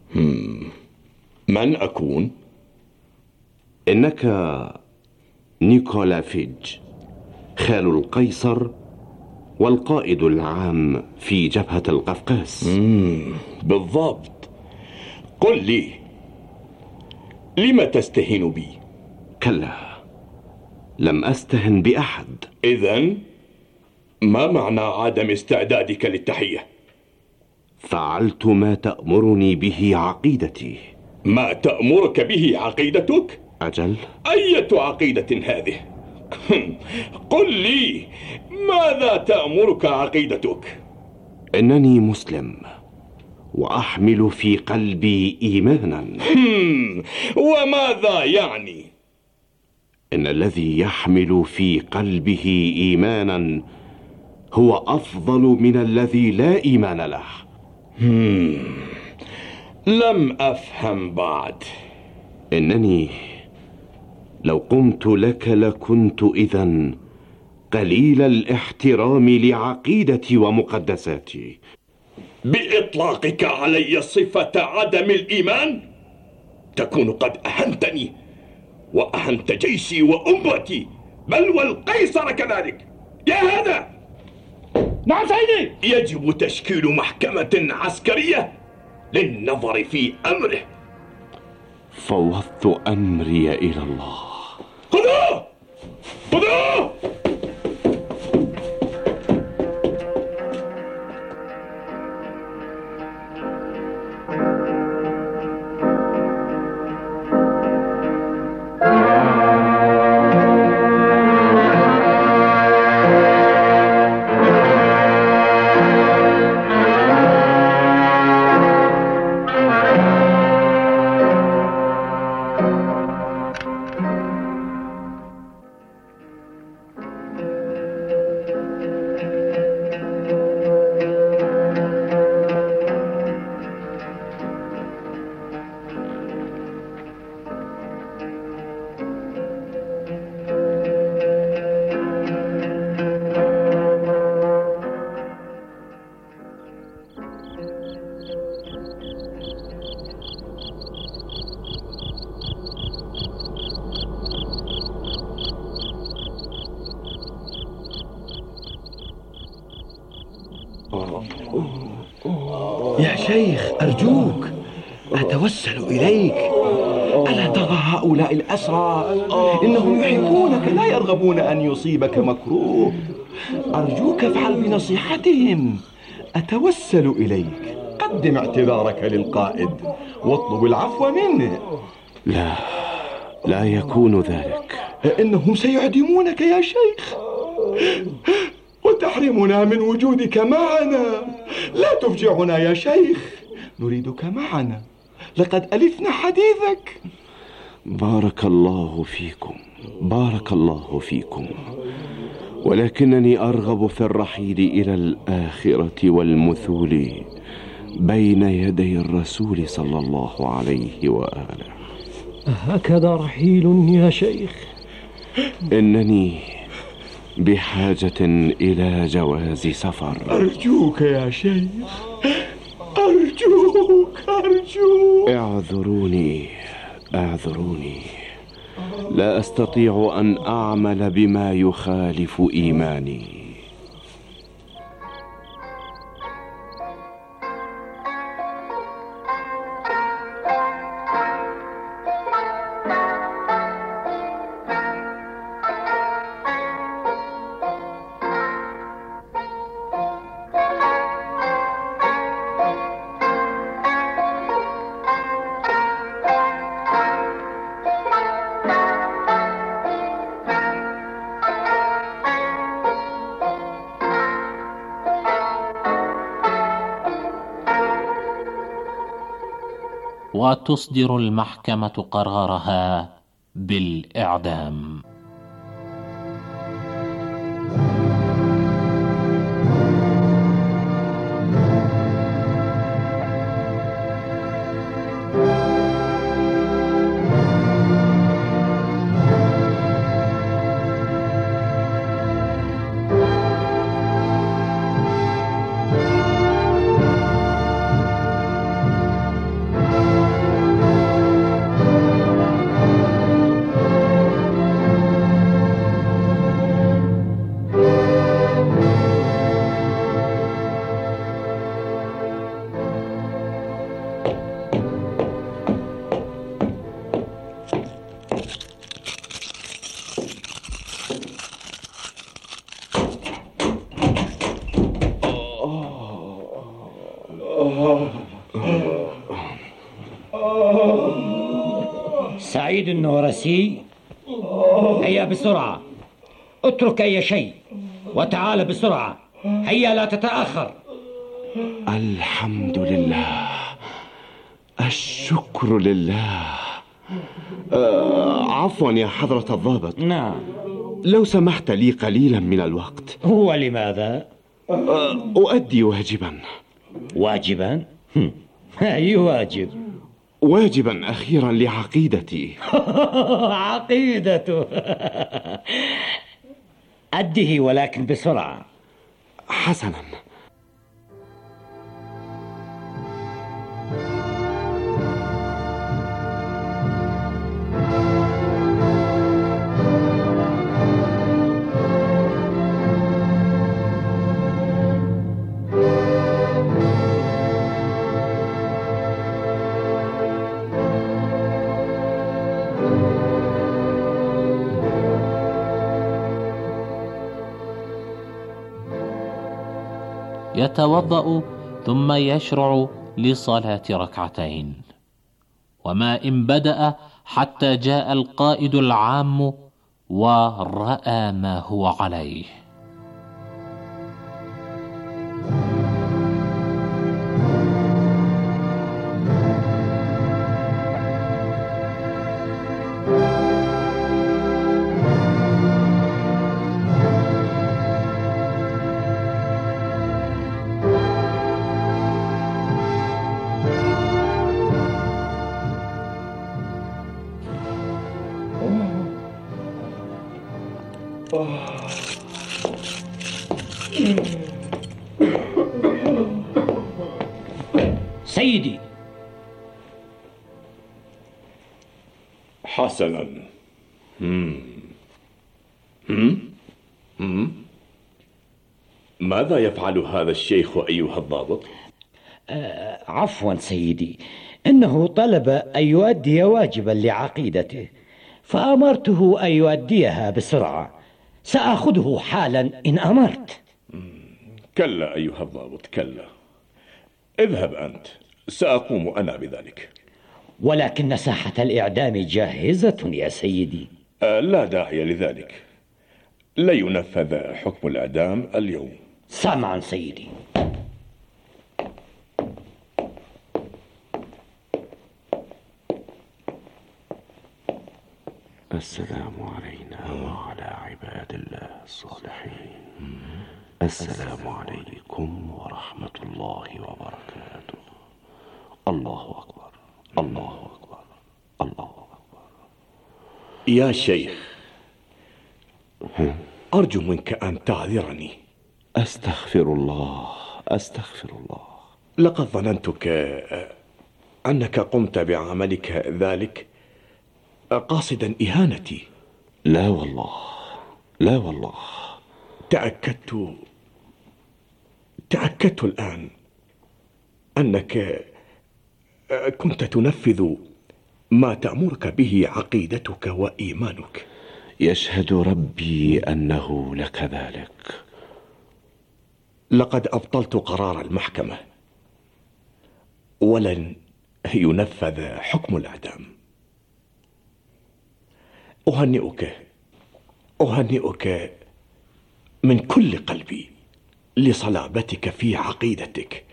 من أكون؟ إنك نيكولا فيج، خال القيصر والقائد العام في جبهة القفقاز. بالضبط. قل لي، لم تستهين بي؟ كلا، لم أستهن بأحد. إذن ما معنى عدم استعدادك للتحية؟ فعلت ما تأمرني به عقيدتي. ما تأمرك به عقيدتك؟ أجل. أية عقيدة هذه؟ قل لي، ماذا تأمرك عقيدتك؟ إنني مسلم، وأحمل في قلبي إيمانا. وماذا يعني؟ إن الذي يحمل في قلبه إيمانا هو أفضل من الذي لا إيمان له. لم أفهم بعد. إنني لو قمت لك لكنت إذن قليل الاحترام لعقيدتي ومقدساتي. بإطلاقك علي صفة عدم الإيمان تكون قد أهنتني وأهنت جيشي وأمتي، بل والقيصر كذلك. يا هذا! نعم سيدي. يجب تشكيل محكمة عسكرية للنظر في أمره. فوضت أمري إلى الله. خذوه! يا شيخ أرجوك أتوسل إليك، ألا ترى هؤلاء الأسرى إنهم يحبونك لا يرغبون أن يصيبك مكروه. أرجوك افعل بنصيحتهم. أتوسل إليك، قدم اعتذارك للقائد واطلب العفو منه. لا يكون ذلك. إنهم سيعدمونك يا شيخ وتحرمنا من وجودك معنا. لا تفجعنا يا شيخ، نريدك معنا، لقد ألفنا حديثك. بارك الله فيكم، بارك الله فيكم، ولكنني أرغب في الرحيل إلى الآخرة والمثول بين يدي الرسول صلى الله عليه وآله. هكذا رحيل يا شيخ؟ إنني بحاجة إلى جواز سفر. أرجوك يا شيخ، أرجوك. اعذروني، لا أستطيع أن أعمل بما يخالف إيماني. وتصدر المحكمة قرارها بالإعدام. سعيد النورسي، هيا بسرعة، اترك أي شيء وتعال بسرعة، هيا لا تتأخر. الحمد لله، الشكر لله. عفوا يا حضرة الضابط. نعم. لو سمحت لي قليلا من الوقت. ولماذا؟ أؤدي واجبا. واجبا؟ أي واجب؟ واجبا أخيرا لعقيدتي. عقيدته. أده ولكن بسرعة. حسنا. يتوضأ ثم يشرع لصلاة ركعتين. وما إن بدأ حتى جاء القائد العام ورأى ما هو عليه. سيدي. حسنا. ماذا يفعل هذا الشيخ أيها الضابط؟ عفوا سيدي، إنه طلب أن يؤدي واجبا لعقيدته، فأمرته أن يؤديها بسرعة. سأخذه حالا إن أمرت. كلا أيها الضابط، كلا. اذهب أنت، سأقوم أنا بذلك. ولكن ساحة الإعدام جاهزة يا سيدي. لا داعي لذلك، لا ينفذ حكم الإعدام اليوم. سامعا سيدي. السلام علينا وعلى عباد الله الصالحين. السلام عليكم ورحمة الله وبركاته. الله أكبر، الله أكبر، الله أكبر. يا شيخ، أرجو منك أن تعذرني. أستغفر الله، أستغفر الله. لقد ظننتك أنك قمت بعملك ذلك قاصدا إهانتي. لا والله، لا والله. تأكدت الآن أنك كنت تنفذ ما تأمرك به عقيدتك وإيمانك. يشهد ربي أنه لكذلك. لقد أبطلت قرار المحكمة، ولن ينفذ حكم الإعدام. أهنئك من كل قلبي لصلابتك في عقيدتك.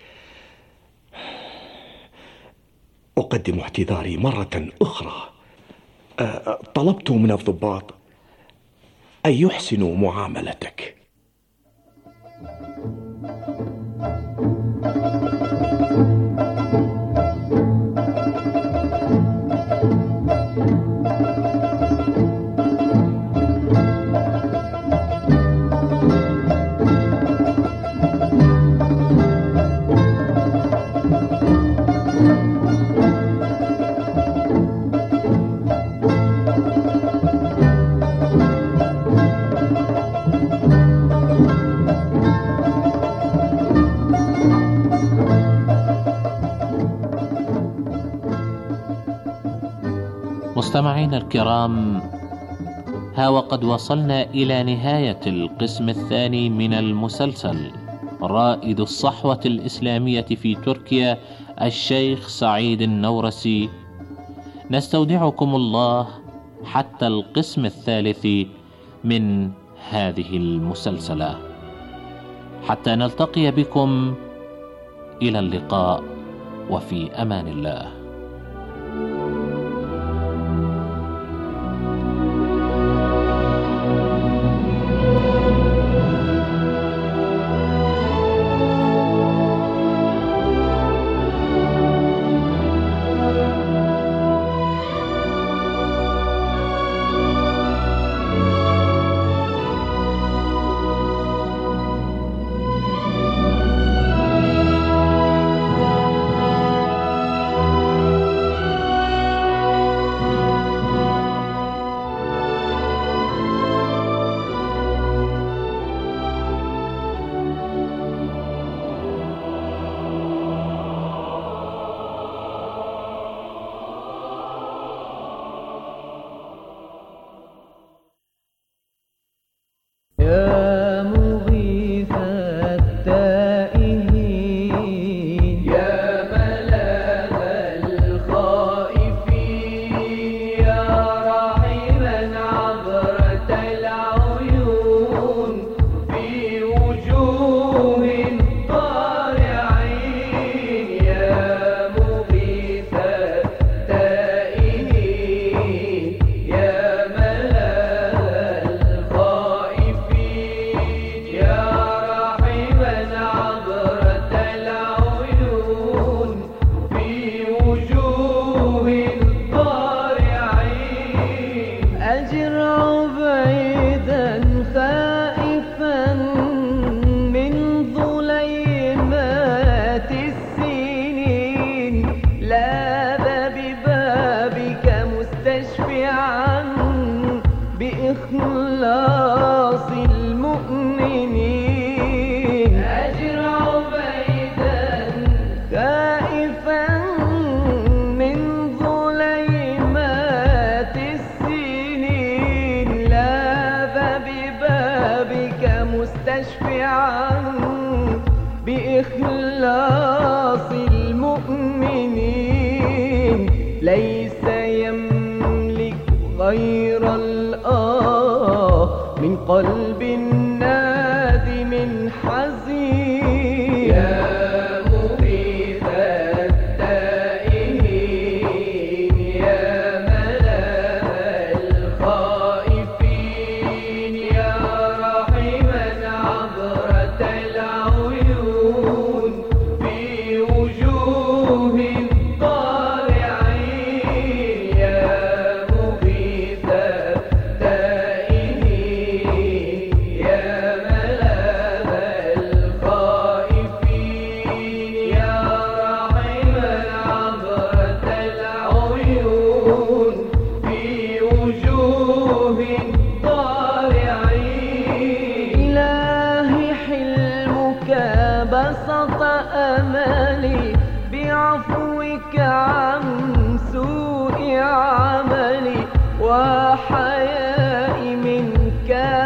أقدم اعتذاري مرة أخرى. طلبت من الضباط أن يحسنوا معاملتك. مستمعينا الكرام، ها وقد وصلنا إلى نهاية القسم الثاني من المسلسل. رائد الصحوة الإسلامية في تركيا الشيخ سعيد النورسي. نستودعكم الله حتى القسم الثالث من هذه المسلسلة. حتى نلتقي بكم، إلى اللقاء وفي أمان الله. مستشفعا بإخلاص المؤمنين ليس يملك غير الآه من قلب نادم حزين يا مغيث التائهين يا ملاذ الخائفين يا رحيما عبرة العيون في وجوه الطالعين يا مغيث التائهين يا ملاذ الخائفين يا رحيما عبرة العيون في وجوه الطالعين إلهي حلمك بسط أملي بعفوك عن سوء عملي وحيائي منك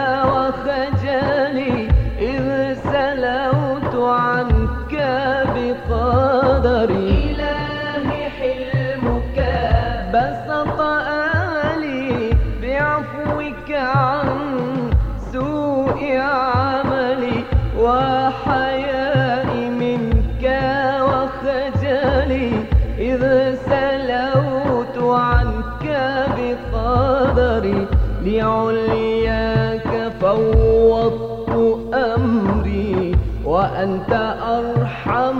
وخجلي إذ سلوت عنك بقدري إلهي حلمك بسط أملي بعفوك عن سوء عملي وحيائي منك وخجلي إذ سلوت عنك بقدري لعلياك فوضت أمري وأنت أرحم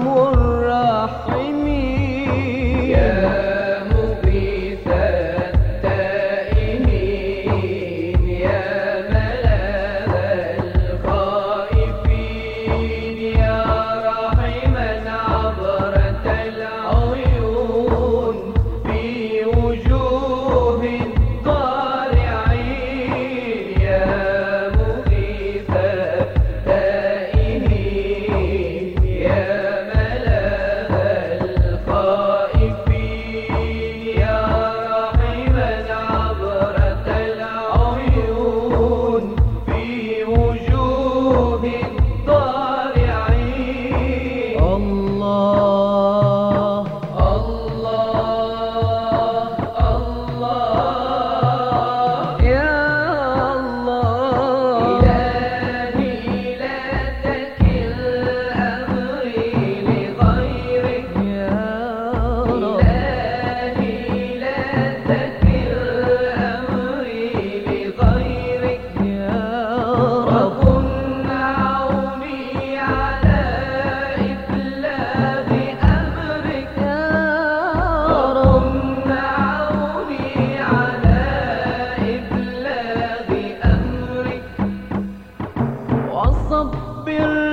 الراحمين يا مغيث التائهين يا ملاذ الخائفين يا رحيما عبرة العيون في وجوه الطالعين يا مغيث التائهين يا ملاذ الخائفين يا رحيما عبرة العيون في وجوه الطالعين الله الله الله يا الله إلهي لا تكل أمري لغيرك يا رب إلهي لا تكل أمري لغيرك يا رب وكن عوني على إبلاغ أمرك يا رب وكن عوني على إبلاغ أمرك وصبر